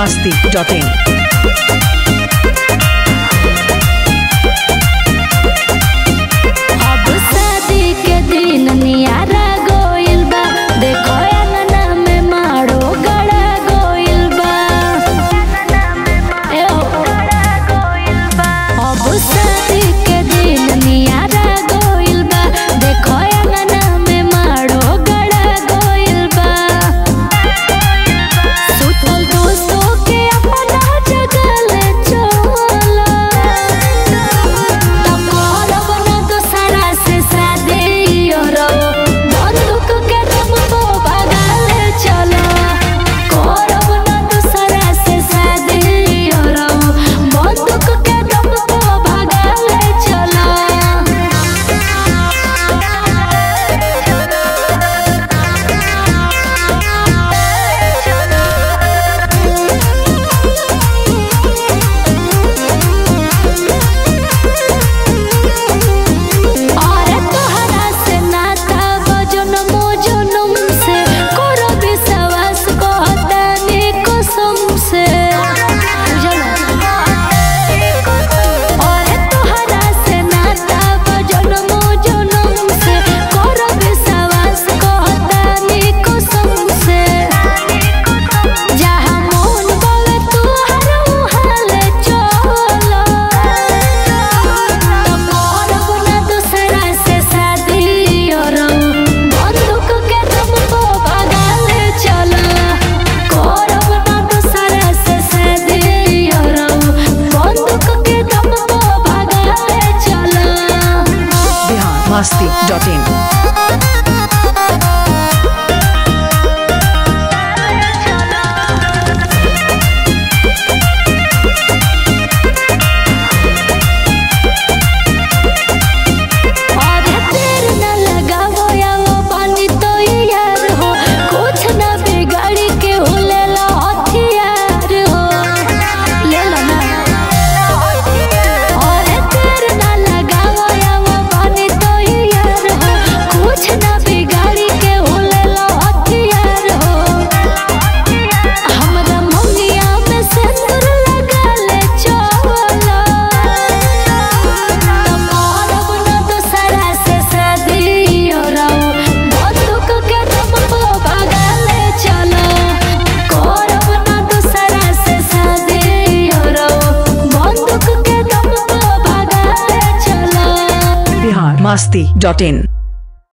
masti.in। अब शादी के दिन नियारा गोइल बा, देखो अंगना में मारो गड़ा गोइल बा। अब शादी के दिन नियारा गोइल बा, देखो अंगना में मारो गड़ा गोइल बा। सुतल दोस्तों के अपना जगल चोला, तब करब ना दूसरा से शादी और बंदूक के दम पे भगाले चलो। करब ना दूसरा से शादी और बंदूक के दम पे भगाले चलो। और तोहरा से नाता बजनमो जनम से, करो विश्वास कहतानी कसम से। और तोहरा से नाता बजनमो जनम से, करो विश्वास कहतानी कसम से। जहाँ मन बोले तोहर हाल चलो, तब करब ना दूसरा से शादी और बंदूक के दम पे भगाले चलो। करब ना दूसरा से शादी और बंदूक के दम पे भगाले चलो। masti.in। और देर न लगावो या वो पानी तो यार हो, कुछ न बिगाड़ी के हो ले लो हथियार हो, ले लो ना। और देर न लगावो या वो पानी तो यार हो, कुछ न बिगाड़ी के हो ले लो हथियार हो। हमरा मंगिया में सिंदूर लगा ले चलो, तब करब ना दूसरा से शादी और बंदूक के दम पे भगाले चलो। करब ना दूसरा से शादी और बंदूक के दम पे भगाले चलो। masti.in।